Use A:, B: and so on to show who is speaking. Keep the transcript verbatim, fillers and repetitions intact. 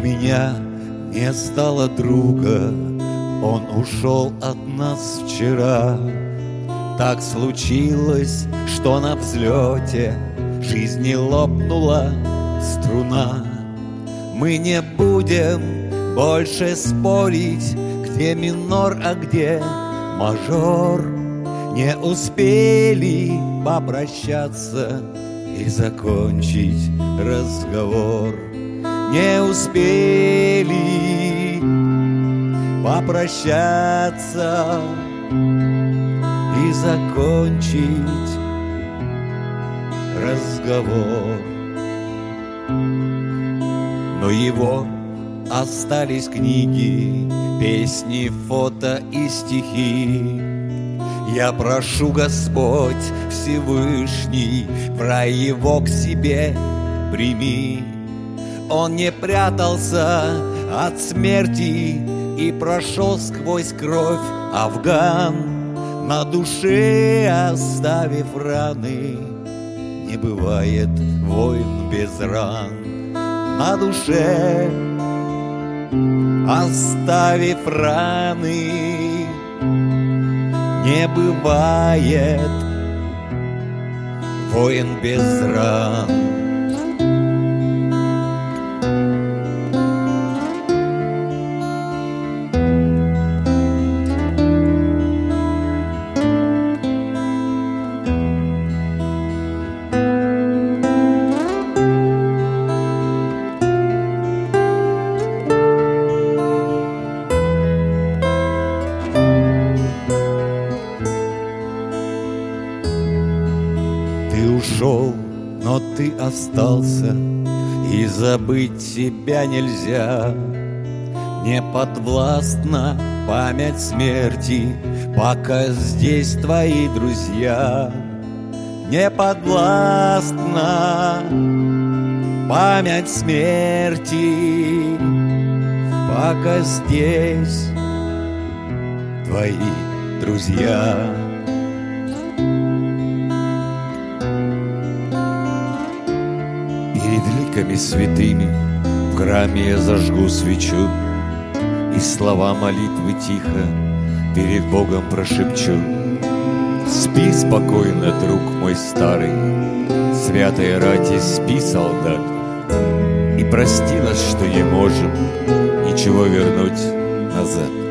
A: меня не стало друга, он ушел от нас вчера. Так случилось, что на взлете жизни лопнула струна. Мы не будем больше спорить, где минор, а где мажор. Не успели попрощаться и закончить разговор. Не успели попрощаться и закончить разговор. Но его остались книги, песни, фото и стихи. Я прошу, Господь Всевышний, про его к себе прими. Он не прятался от смерти и прошел сквозь кровь Афган, на душе оставив раны. Не бывает войн без ран. На душе оставив раны, не бывает войн без ран. Ты ушел, но ты остался, и забыть тебя нельзя. Не подвластна память смерти, пока здесь твои друзья. Не подвластна память смерти, пока здесь твои друзья. Перед ликами святыми в храме я зажгу свечу, и слова молитвы тихо перед Богом прошепчу. Спи спокойно, друг мой старый, святой рати, спи, солдат, и прости нас, что не можем ничего вернуть назад.